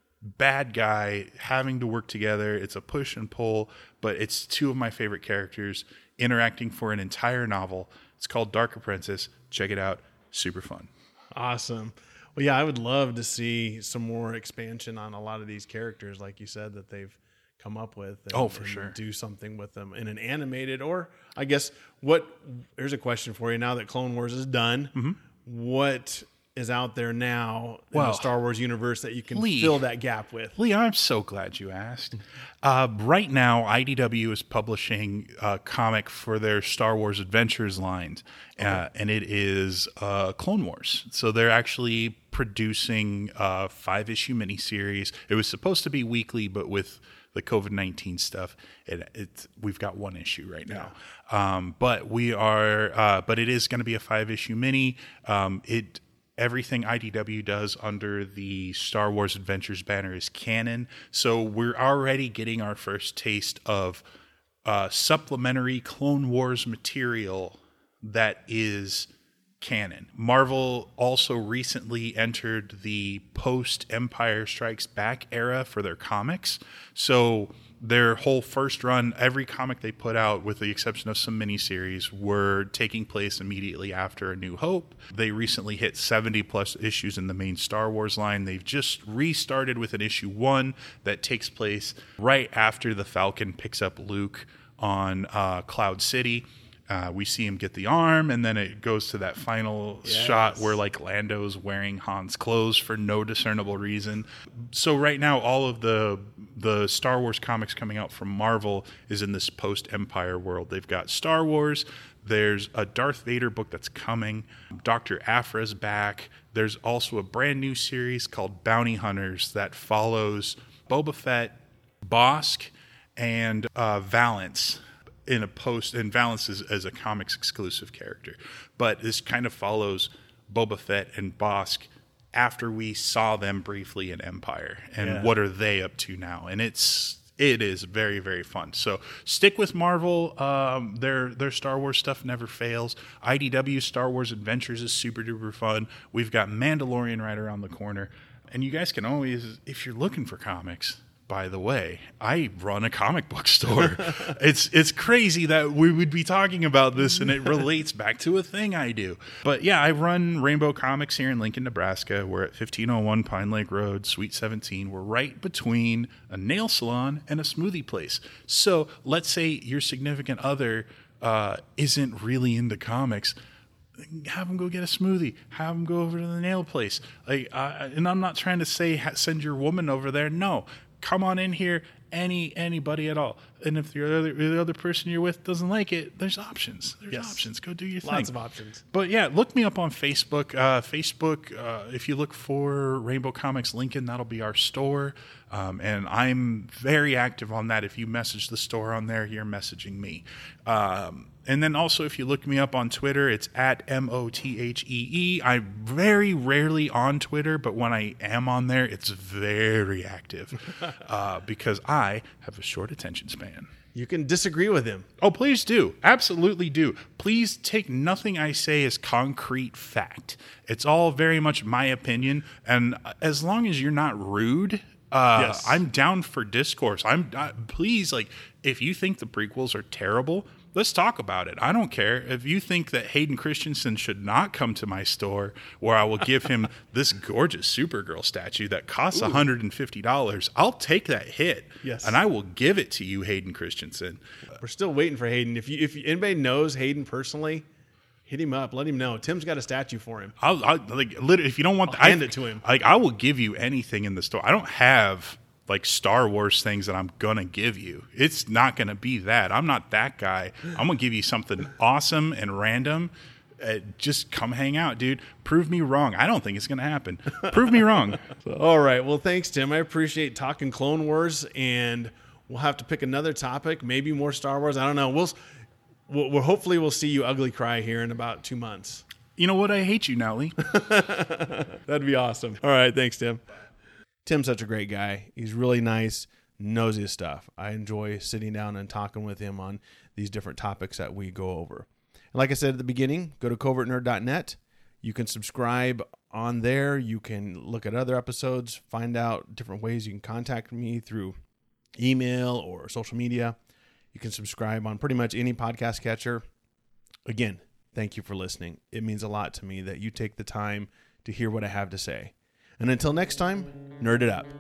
bad guy having to work together. It's a push and pull, but it's two of my favorite characters interacting for an entire novel. It's called Dark Apprentice. Check it out. Super fun. Awesome. Well, yeah, I would love to see some more expansion on a lot of these characters, like you said, that they've come up with. And, oh, for and sure. Do something with them in an animated, or I guess what, here's a question for you now that Clone Wars is done. Mm-hmm. What is out there now in well, the Star Wars universe that you can Lee, fill that gap with? Lee, I'm so glad you asked. Uh, right now, I D W is publishing a comic for their Star Wars Adventures lines, okay. uh, and it is uh, Clone Wars. So they're actually producing a five-issue miniseries. It was supposed to be weekly, but with the covid nineteen stuff, it, it's we've got one issue right now. Yeah. Um, but we are, uh, but it is going to be a five-issue mini. Um, it Everything I D W does under the Star Wars Adventures banner is canon. So we're already getting our first taste of uh, supplementary Clone Wars material that is canon. Marvel also recently entered the post-Empire Strikes Back era for their comics. So their whole first run, every comic they put out, with the exception of some miniseries, were taking place immediately after A New Hope. They recently hit seventy plus issues in the main Star Wars line. They've just restarted with an issue one that takes place right after the Falcon picks up Luke on uh, Cloud City. Uh, we see him get the arm, and then it goes to that final yes. shot where like Lando's wearing Han's clothes for no discernible reason. So right now, all of the the Star Wars comics coming out from Marvel is in this post-Empire world. They've got Star Wars. There's a Darth Vader book that's coming. Doctor Aphra's back. There's also a brand new series called Bounty Hunters that follows Boba Fett, Bossk, and uh, Valance. In a post, and Valance is as a comics exclusive character, but this kind of follows Boba Fett and Bossk after we saw them briefly in Empire, and yeah. what are they up to now? And it's it is very very fun. So stick with Marvel. Um, their their Star Wars stuff never fails. I D W Star Wars Adventures is super duper fun. We've got Mandalorian right around the corner, and you guys can always, if you're looking for comics. By the way, I run a comic book store. it's it's crazy that we would be talking about this, and it relates back to a thing I do. But yeah, I run Rainbow Comics here in Lincoln, Nebraska. We're at fifteen oh one Pine Lake Road, Suite seventeen. We're right between a nail salon and a smoothie place. So let's say your significant other uh, isn't really into comics. Have them go get a smoothie. Have them go over to the nail place. Like, uh, and I'm not trying to say ha- send your woman over there. No. Come on in here, any anybody at all. And if the other the other person you're with doesn't like it, there's options. There's yes. options. Go do your thing. Lots of options. But yeah, look me up on Facebook. Uh, Facebook, uh, if you look for Rainbow Comics Lincoln, that'll be our store. Um, and I'm very active on that. If you message the store on there, you're messaging me. Um, and then also, if you look me up on Twitter, it's at M O T H E E. I'm very rarely on Twitter, but when I am on there, it's very active uh, because I have a short attention span. You can disagree with him. Oh, please do. Absolutely do. Please take nothing I say as concrete fact. It's all very much my opinion. And as long as you're not rude, uh, yes. I'm down for discourse. I'm uh, please, like, if you think the prequels are terrible, Let's talk about it. I don't care. If you think that Hayden Christensen should not come to my store where I will give him this gorgeous Supergirl statue that costs Ooh. one hundred fifty dollars, I'll take that hit. Yes. And I will give it to you, Hayden Christensen. We're still waiting for Hayden. If you, if anybody knows Hayden personally, hit him up. Let him know. Tim's got a statue for him. I'll, I'll like literally, if you don't want, I'll the, hand I, it to him. Like I will give you anything in the store. I don't have like Star Wars things that I'm gonna give you. It's not gonna be that. I'm not that guy. I'm gonna give you something awesome and random. Uh, just come hang out, dude. Prove me wrong. I don't think it's gonna happen. Prove me wrong. So, all right. Well, thanks, Tim. I appreciate talking Clone Wars, and we'll have to pick another topic. Maybe more Star Wars. I don't know. We'll. We'll, we'll hopefully we'll see you ugly cry here in about two months. You know what? I hate you now, Lee. That'd be awesome. All right. Thanks, Tim. Tim's such a great guy. He's really nice, knows his stuff. I enjoy sitting down and talking with him on these different topics that we go over. And like I said at the beginning, go to covert nerd dot net. You can subscribe on there. You can look at other episodes, find out different ways you can contact me through email or social media. You can subscribe on pretty much any podcast catcher. Again, thank you for listening. It means a lot to me that you take the time to hear what I have to say. And until next time, nerd it up.